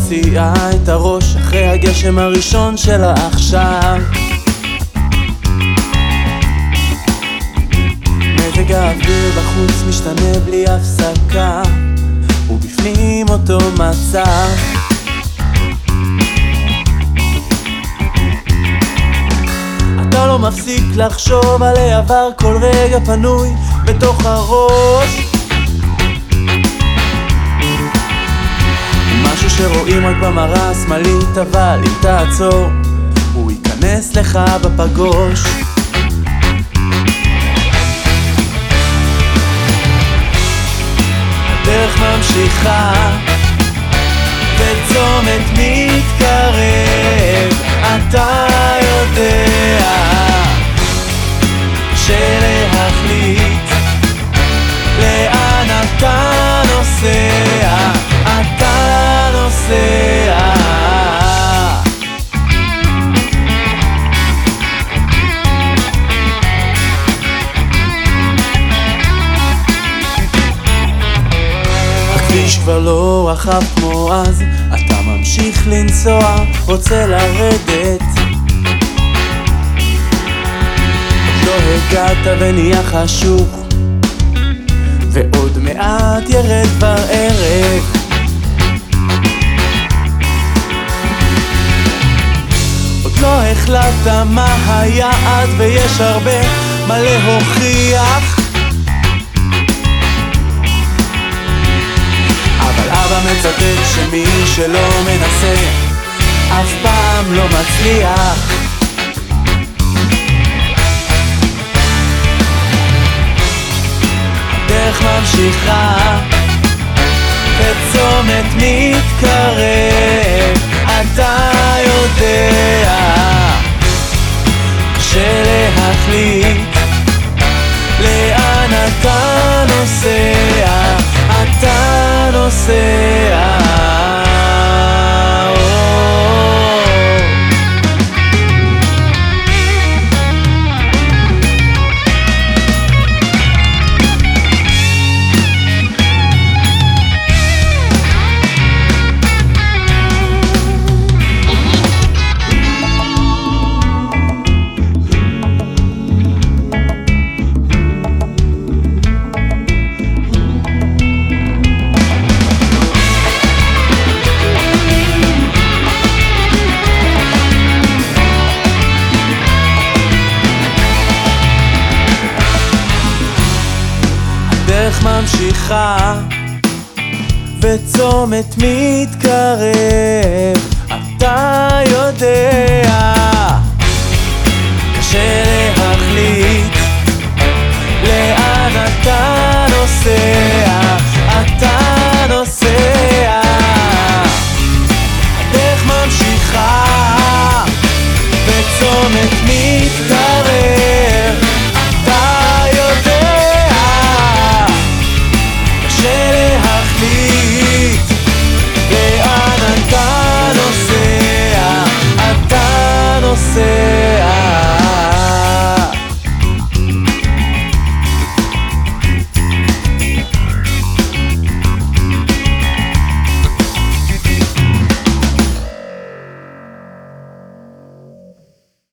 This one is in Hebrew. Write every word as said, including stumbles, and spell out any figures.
מוציאה את הראש אחרי הגשם הראשון שלה עכשיו. מזג האוויר בחוץ משתנה בלי הפסקה, ובפנים אותו מצב. אתה לא מפסיק לחשוב על העבר כל רגע פנוי בתוך הראש. משהו שרואים רק במראה השמאלית, אבל אם תעצור הוא ייכנס לך בפגוש. הדרך ממשיכה וצומת מתקרב, אתה יודע שלהחליט לאן אתה נוסע, אתה נוסע. הכביש כבר לא רחב כמו אז, אתה ממשיך לנסוע, רוצה לרדת. עוד לא הגעת ונהיה חשוך, ועוד מעט ירד כבר ערב. עוד לא החלטת מה היעד ויש הרבה מה להוכיח, אבל אבא מצטט שמי שלא מנסה אף פעם לא מצליח. הדרך ממשיכה וצומת מתקרב, אתה יודע שלהחליט לאן אתה נוסע, אתה נוסע. הדרך ממשיכה וצומת מתקרב, אתה יודע קשה להחליט